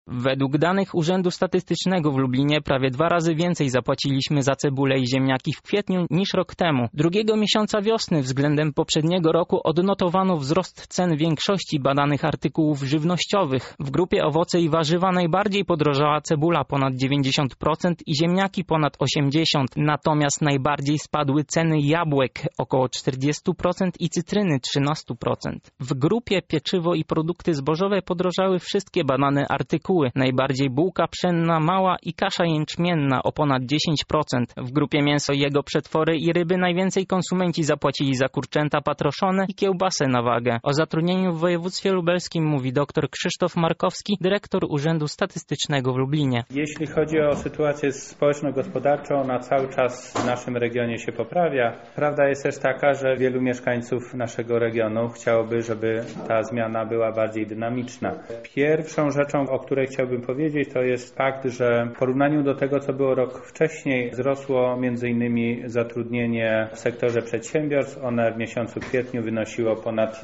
Według danych Urzędu Statystycznego w Lublinie prawie 2 razy więcej zapłaciliśmy za cebulę i ziemniaki w kwietniu niż rok temu. Drugiego miesiąca wiosny względem poprzedniego roku odnotowano wzrost cen większości badanych artykułów żywnościowych. W grupie owoce i warzywa najbardziej podrożała cebula ponad 90% i ziemniaki ponad 80%. Natomiast najbardziej spadły ceny jabłek około 40% i cytryny 13%. W grupie pieczywo i produkty zbożowe podrożały wszystkie badane artykuły. Najbardziej bułka pszenna mała i kasza jęczmienna o ponad 10%. W grupie mięso, jego przetwory i ryby najwięcej konsumenci zapłacili za kurczęta patroszone i kiełbasę na wagę. O zatrudnieniu w województwie lubelskim mówi dr Krzysztof Markowski, dyrektor Urzędu Statystycznego w Lublinie. Jeśli chodzi o sytuację społeczno-gospodarczą, ona cały czas w naszym regionie się poprawia. Prawda jest też taka, że wielu mieszkańców naszego regionu chciałoby, żeby ta zmiana była bardziej dynamiczna. Pierwszą rzeczą, o której chciałbym powiedzieć, to jest fakt, że w porównaniu do tego, co było rok wcześniej, wzrosło m.in. zatrudnienie w sektorze przedsiębiorstw. One w miesiącu kwietniu wynosiło ponad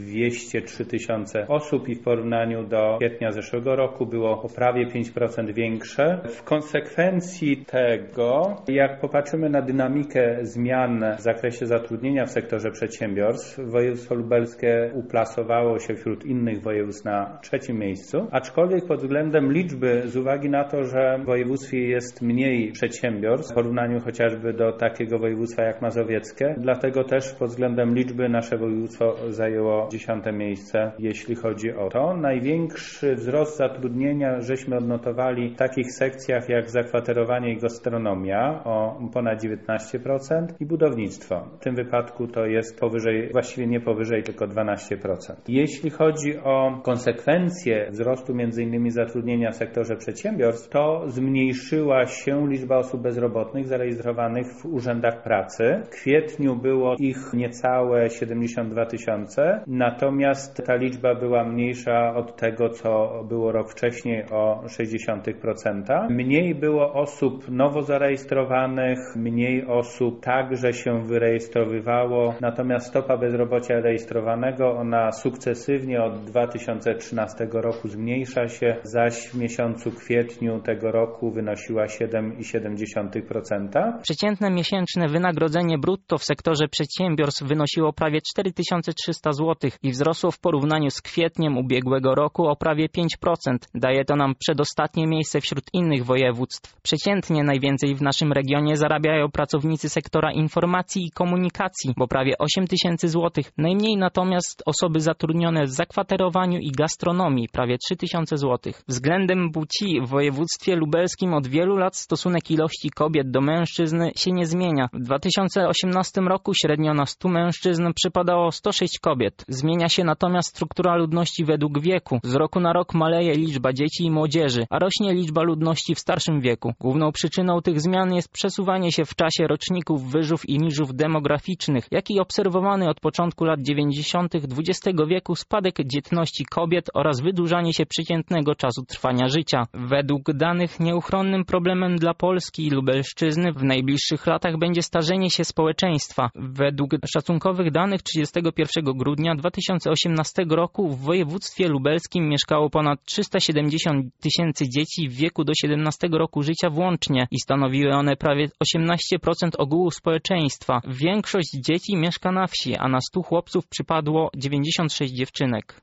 203 tysiące osób i w porównaniu do kwietnia zeszłego roku było o prawie 5% większe. W konsekwencji tego, jak popatrzymy na dynamikę zmian w zakresie zatrudnienia w sektorze przedsiębiorstw, województwo lubelskie uplasowało się wśród innych województw na 3. miejscu, aczkolwiek pod względem liczby, z uwagi na to, że w województwie jest mniej przedsiębiorstw w porównaniu chociażby do takiego województwa jak mazowieckie, dlatego też pod względem liczby nasze województwo zajęło 10. miejsce, jeśli chodzi o to. Największy wzrost zatrudnienia żeśmy odnotowali w takich sekcjach jak zakwaterowanie i gastronomia o ponad 19% i budownictwo. W tym wypadku to jest powyżej, właściwie nie powyżej, tylko 12%. Jeśli chodzi o konsekwencje wzrostu m.in. zatrudnienia w sektorze przedsiębiorstw, to zmniejszyła się liczba osób bezrobotnych zarejestrowanych w urzędach pracy. W kwietniu było ich niecałe 72 tysiące, natomiast ta liczba była mniejsza od tego, co było rok wcześniej o 0,6%. Mniej było osób nowo zarejestrowanych, mniej osób także się wyrejestrowywało, natomiast stopa bezrobocia rejestrowanego, ona sukcesywnie od 2013 roku zmniejsza się, zaś w miesiącu kwietniu tego roku wynosiła 7,7%. Przeciętne miesięczne wynagrodzenie brutto w sektorze przedsiębiorstw wynosiło prawie 4300 zł i wzrosło w porównaniu z kwietniem ubiegłego roku o prawie 5%. Daje to nam przedostatnie miejsce wśród innych województw. Przeciętnie najwięcej w naszym regionie zarabiają pracownicy sektora informacji i komunikacji, bo prawie 8 tysięcy złotych. Najmniej natomiast osoby zatrudnione w zakwaterowaniu i gastronomii, prawie 3 tysiące złotych. Względem płci w województwie lubelskim od wielu lat stosunek ilości kobiet do mężczyzn się nie zmienia. W 2018 roku średnio na 100 mężczyzn przypadało 106 kobiet. Zmienia się natomiast struktura ludności według wieku. Z roku na rok maleje liczba dzieci i młodzieży, a rośnie liczba ludności w starszym wieku. Główną przyczyną tych zmian jest przesuwanie się w czasie roczników wyżów i niżów demograficznych, jak i obserwowany od początku lat 90. XX wieku spadek dzietności kobiet oraz wydłużanie się przeciętnego czasu trwania życia. Według danych nieuchronnym problemem dla Polski i Lubelszczyzny w najbliższych latach będzie starzenie się społeczeństwa. Według szacunkowych danych 31 grudnia 2018 roku w województwie lubelskim mieszkało ponad 370 tysięcy dzieci w wieku do 17 roku życia włącznie i stanowiły one prawie 18% ogółu społeczeństwa. Większość dzieci mieszka na wsi, a na 100 chłopców przypadło 96 dziewczynek.